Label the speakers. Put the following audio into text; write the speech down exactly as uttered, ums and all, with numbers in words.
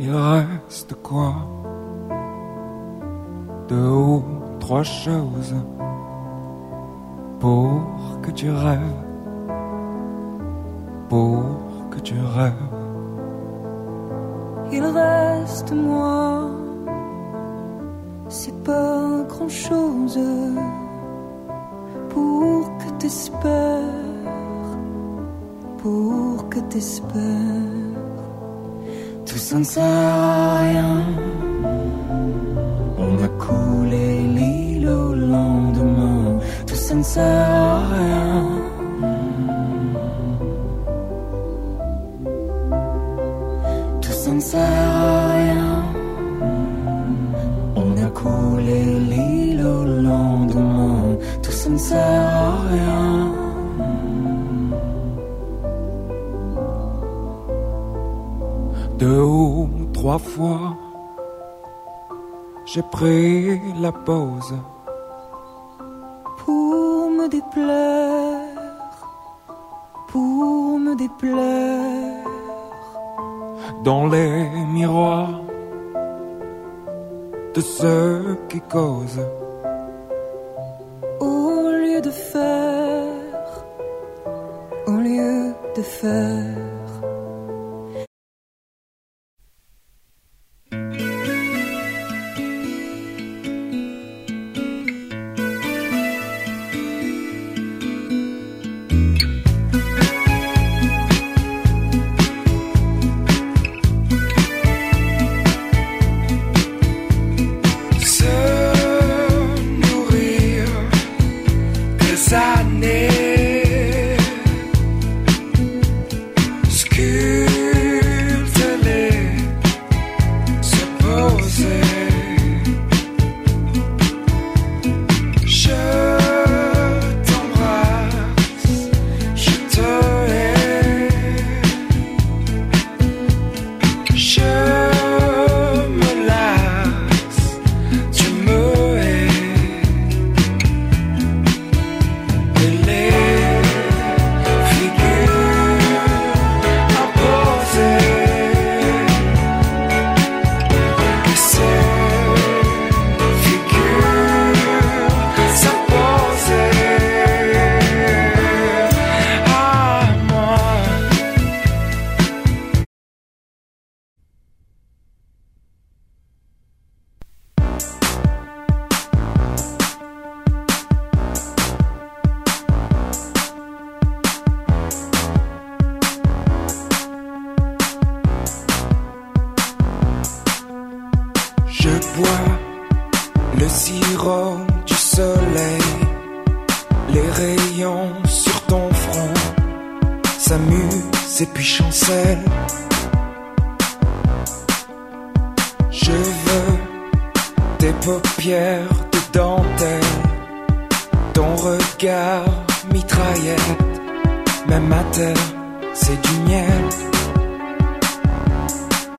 Speaker 1: Il reste quoi? Deux ou trois choses pour que tu rêves, pour que tu rêves.
Speaker 2: Il reste moi, c'est pas grand chose pour que t'espères, pour que t'espères. Tout ça ne sert à rien. On a coulé l'île au lendemain. Tout ça ne sert à rien. Tout ça ne sert à rien. On a coulé l'île au lendemain. Tout ça ne sert à rien.
Speaker 1: Deux ou trois fois, j'ai pris la pause
Speaker 2: pour me déplaire, pour me déplaire
Speaker 1: dans les miroirs de ceux qui causent.
Speaker 2: Au lieu de faire, au lieu de faire.
Speaker 1: Le sirop du soleil, les rayons sur ton front s'amusent et puis chancellent. Je veux tes paupières de dentelle, ton regard mitraillette, même à terre c'est du miel.